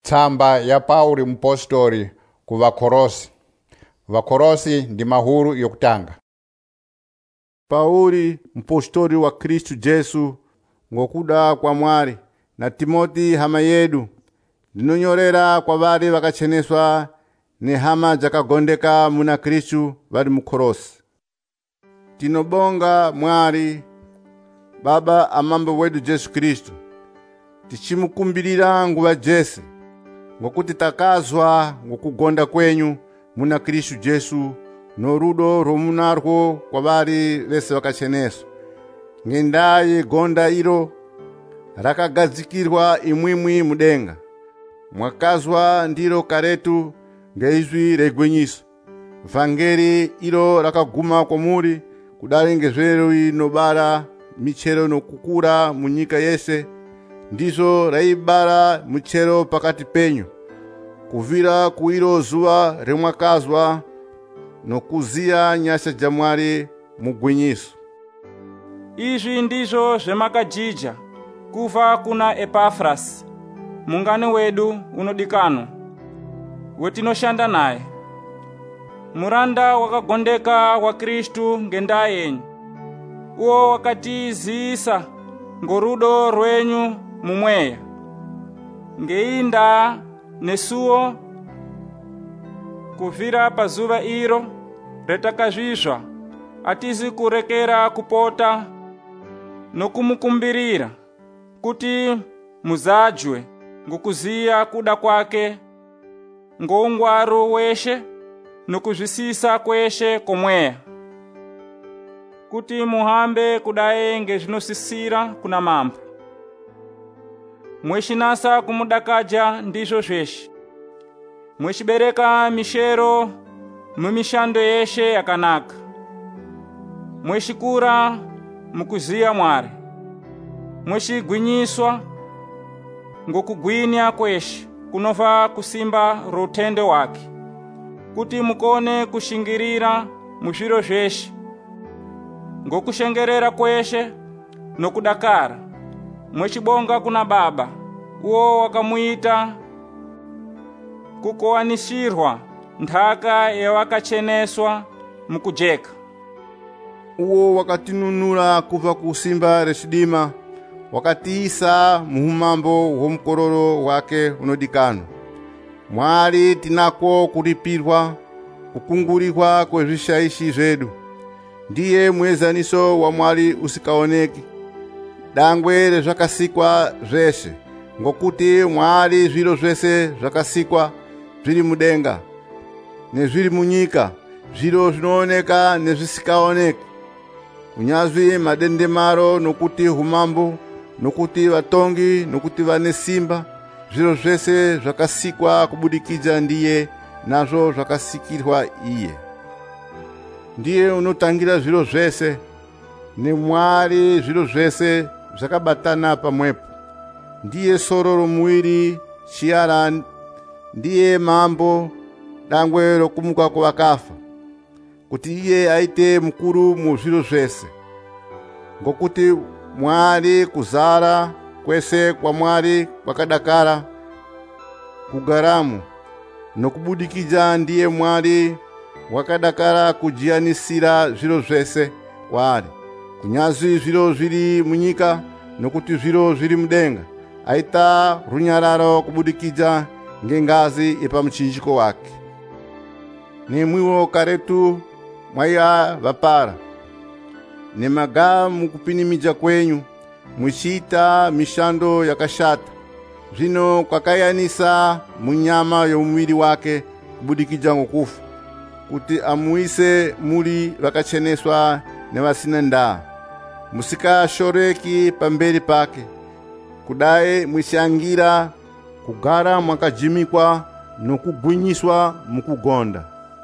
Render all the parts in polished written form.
Tsamba ya Pauli mpostori ku Vakolosi. Vakolosi ndi mahulu yokutanga. Pauli mpostori wa Kristu Jesu ngokuda kwa mwali na Timoti hama yedu ndinonyorera kwa vali vakacheneswa ni hama jakagondeka muna Kristu vali mukolosi. Tinobonga mwali Baba amambo wedu Jesu Kristu, tichimukumbilira nguva jese ngokuti takazwa ngokugonda kwenyu muna Kristu Jesu norudo romunarwo kwa vali vese vakacheneswa. Ngendaye gonda ilo rakagadzikirwa imwimwi mudenga, mwakazwa ndilo karetu ngeizwi regwenyiso. Vangeli ilo rakaguma kwamuli kudali ngezvero inobala michero nokukura munyika yese, ndizo raibala muchero pakati penyu kuvira kuilo zuwa remwakazwa nokuziya nyasha jamwali mugwinyiso. Izvi ndizvo zvemakajija kuva kuna Epafrasi, mungani wedu unodikanwa, wetinoshanda naye, muranda wakagondeka wa Kristu ngendaa yenyu, uwo wakatiziisa ngorudo rwenyu mumweya. Ngeinda nesuo kuvira pazuva iro retakazvizva atizi kurekera kupota nokumukumbirira kuti muzajwe ngokuziya kuda kwake ngoungwaru weshe nokuzvisisa kweshe komweya, kuti muhambe kudaye ngezvinosisira kuna mambo, mweshinasa kumudakaja ndizvo zveshe, mwechibereka mishero mumishando yeshe yakanaka, mweshikura mukuziya mwari, mweshigwinyiswa ngokugwinya kweshe kunova kusimba rutende wake, kuti mukone kushingirira muzviro zveshe ngokushengerera kweshe nokudakara, mwechibonga kuna Baba uwo wakamuita kukowanisirwa nthaka yawakacheneswa mukujeka, uwo wakatinunula kuva kusimba rechidima wakatiisa muhumambo womkororo wake unodikanwa. Mwali tinako kulipirwa kukungulirwa kwezvishaishi zvedu, ndiye mwezaniso wa mwali usikaoneki, dangwe rezvakasikwa zveshe, ngokuti mwali zviro zvese zvakasikwa zviri mudenga nezviri munyika, zviro zvinooneka nezvisikaoneki, kunyazwi madendemaro nokuti humambo nokuti vatongi nokuti vane simba, zviro zvese zvakasikwa kubudikidza ndiye, nazvo zvakasikirwa iye. Ndiye unotangira zviro zvese, ne mwali zviro zvese zvakabatana pamwepo. Ndiye soro romuwiri chiara, ndiye mambo dangwe rokumuka kuvakafa, kuti iye aite mukuru mu zviro zvese. Ngokuti mwali kuzara kwese kwa mwali kwakadakara kugaramu nokubudikidza ndiye mwali wakadakara kujianisira zviro zvese kwari, kunyazwi zviro zviri munyika nokuti zviro zviri mudenga, aita runyararo kubudikidza ngengazi yepamuchinjiko wake. Nemwiwo karetu mwaiya vapara nemaga mukupinimidza kwenyu muchiita mishando yakashata, zvino kwakayanisa munyama yomuviri wake kubudikidza ngokufa, kuti amuise muli vakacheneswa nevasina ndaa, musikashoreki pamberi pake, kudaye mwishangira kugara mwakajimikwa nokugwinyiswa mukugonda,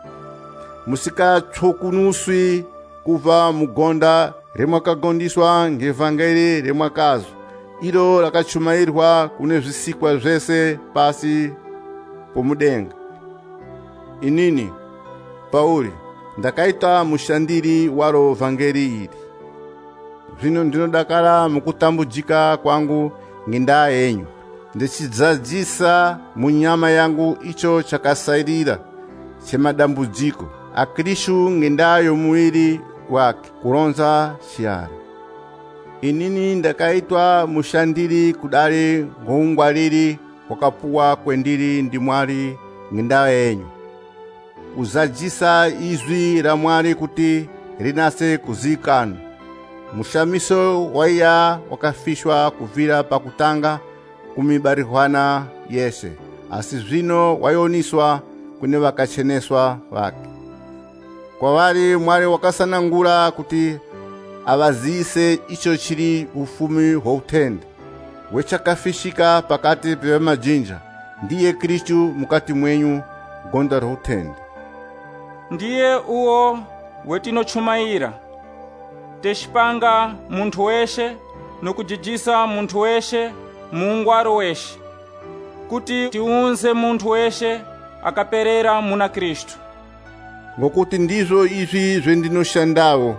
musikatsokunuswi kuva mugonda remwakagondiswa ngevhangeri remwakazwa, ilo rakachumairwa kune zvisikwa zvese pasi pomudenga. Inini Pauli ndakaita mushandiri waro vhangeri iri. Zvino ndinodakara mukutambujika kwangu ngendaa yenyu, ndichidzadzisa mu nyama yangu icho chakasairira chemadambudziko a Khristu ngendayo muwiri wake kulonza chiyara. Inini ndakaitwa mushandiri kudali ngongwaliri wakapuwa kwendiri ndi mwali ngenda yenyu uzadzisa izwi la mwali kuti linase kuzikana. Mushamiso waiya wakafishwa kuvira pakutanga kumibarihwana yese, asi zvino wayoniswa kune vakacheneswa vake. Kwa wali mwali wakasanangula kuti avazise icho chiri ufumi hwautende wechakafishika pakati pe majinja, ndiye Khristu mukati mwenyu gonda hwautende. Ndiye uwo wetinochumaira techipanga munthu weshe nokujijisa munthu weshe muungwaro weshe, kuti tiunze munthu weshe akaperera muna Khristu. Ngokuti ndizvo izvi zvendinoshandawo,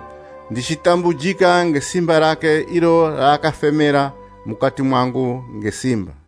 ndichitambujika ngesimba rake ilo rakafemera mukati mwangu ngesimba.